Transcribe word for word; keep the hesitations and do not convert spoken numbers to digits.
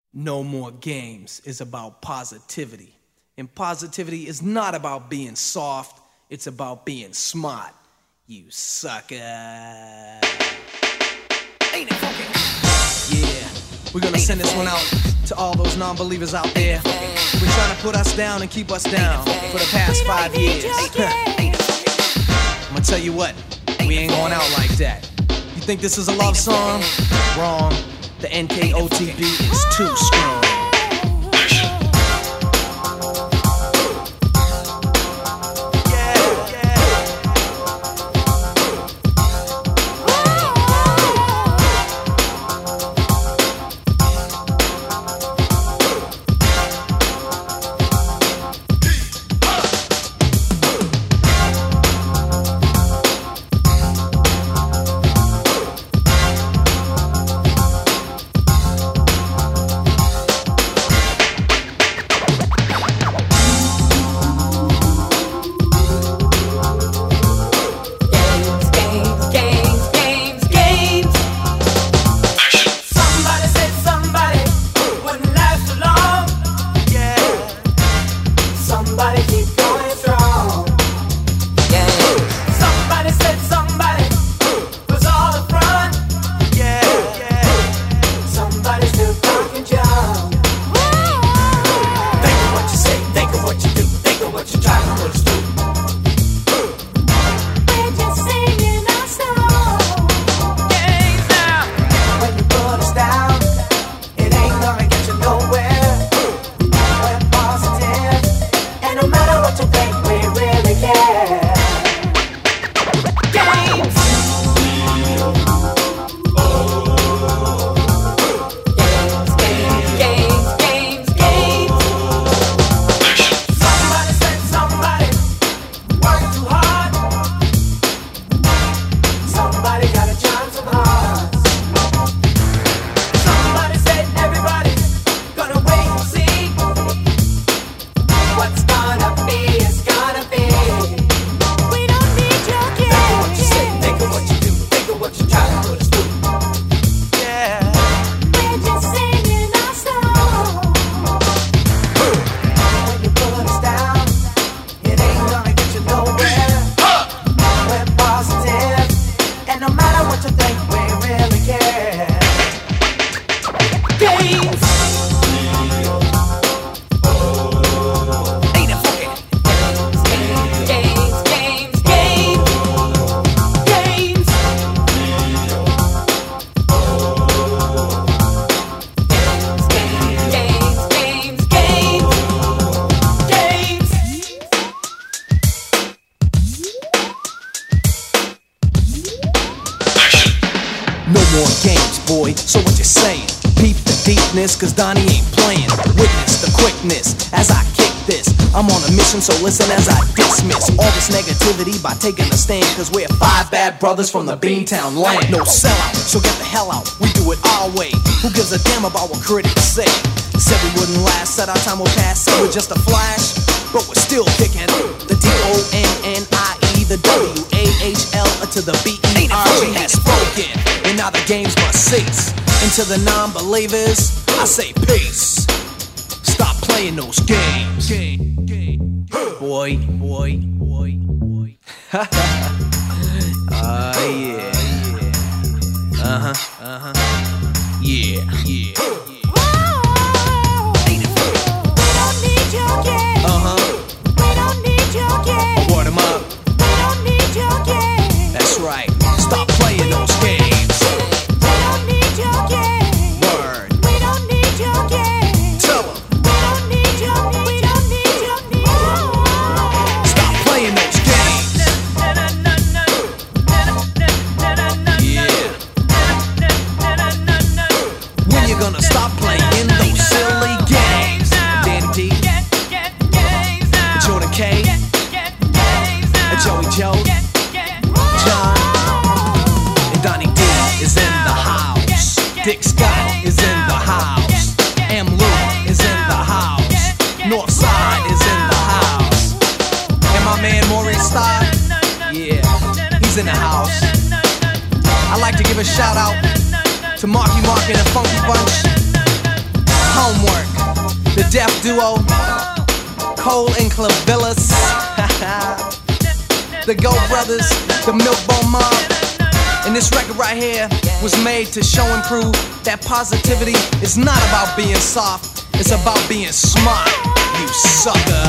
No More Games is about positivity. And positivity is not about being soft, it's about being smart. You sucker. Ain't it fucking? Yeah, we're gonna send this one out to all those non-believers out there. We're trying to put us down and keep us down for the past five years. I'm gonna tell you what, we ain't going out like that. You think this is a love song? Wrong. The N K O T B is too strong. So what you saying? Peep the deepness, cause Donnie ain't playing. Witness the quickness as I kick this. I'm on a mission, so listen as I dismiss all this negativity by taking a stand. Cause we're five bad brothers from the Beantown land. No sellout, so get the hell out. We do it our way. Who gives a damn about what critics say? Said we wouldn't last, said our time will pass. Said we're just a flash, but we're still kicking. The D O N N I E, the W A H L to the B E R G has spoken. And now the games must cease. And to the non-believers, I say peace. Stop playing those games. Game, game. Boy, boy, boy, boy. Ah, uh, yeah. Uh-huh, uh-huh. Yeah, yeah, yeah. Uh-huh. We don't need your game. Word 'em up. We don't need your game. That's right. Stop playing those games. We don't need your game. Word. We don't need your game. Tell 'em. We don't need your. We don't need your. Stop playing those games. Yeah. When you gonna stop playing those silly games? Danny D, Jordan K, Joey Joe, John, and Donnie D is in the house. Dick Scott is in the house. M. Luke is in the house. Northside is in the house. And my man Maurice Starr, yeah, he's in the house. I'd like to give a shout out to Marky Mark and the Funky Bunch. Death Duo, Cole and Clavillis, the Go Brothers, the Milkbone Mob. And this record right here was made to show and prove that positivity is not about being soft, it's about being smart, you sucker.